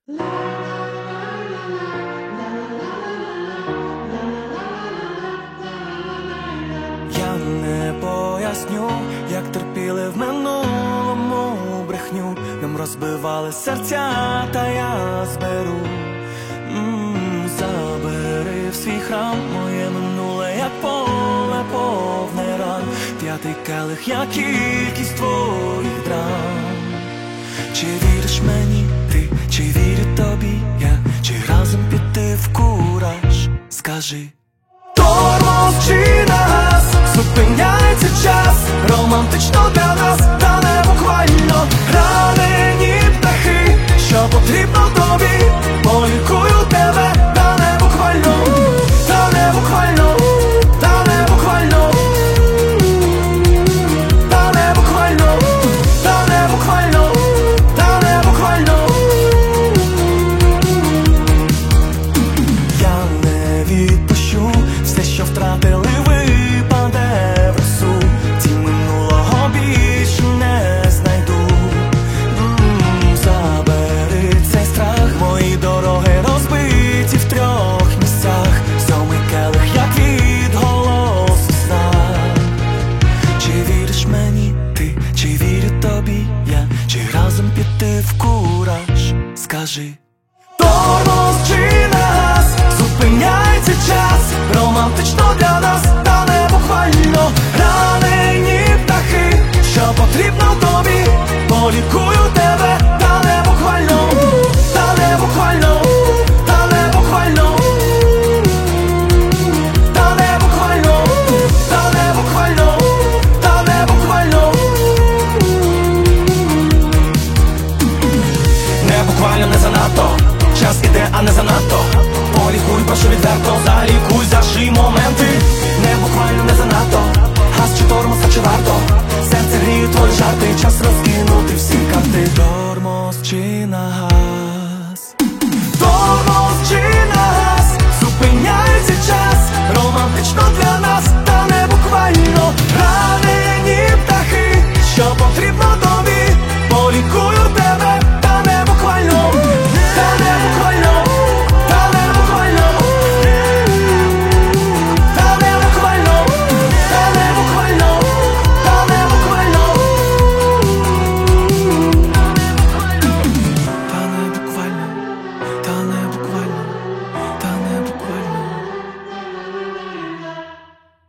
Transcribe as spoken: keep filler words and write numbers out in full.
Я не поясню, як терпіли в минулому брехню. Нам розбивали серця, та я зберу. М-м, забери в свій храм моє минуле, як поле повне ран. П'ятий келих, як кількість твоїх драм. Чи віриш мені ти, чи вірю тобі я, чи разом піти в кураж? Скажи. Тормоз чи на газ, зупиняється час, романтично для нас, та не буквально. Ранені птахи, що потрібно тобі, полікую тебе, та не буквально, та не буквально, та не буквально, та не буквально, та не буквально, та не буквально. Я не відпущу все, що втратили, випаде в росу. Ті минулого більше не знайду. М-м, забери цей страх, мої дороги розбиті в трьох місцях. Сьомий келих, як від голосу сна. Чи віриш мені ти, чи вірю тобі я, чи разом піти в кураж? Скажи. Тормоз чи на газ, зупиняється час, романтично для нас, та не буквально. Ранені птахи, що потрібно тобі, полікую тебе, та не буквально, та не буквально, та не буквально, та не буквально, та не буквально, та не буквально. Не буквально, не занадто, час іде, а не занадто. Полікуй, прошу відверто, залікуй заші моменти. Не буквально, не занадто, газ чи тормоз, а чи варто? Серце гріє твої жарти, час розкинути всі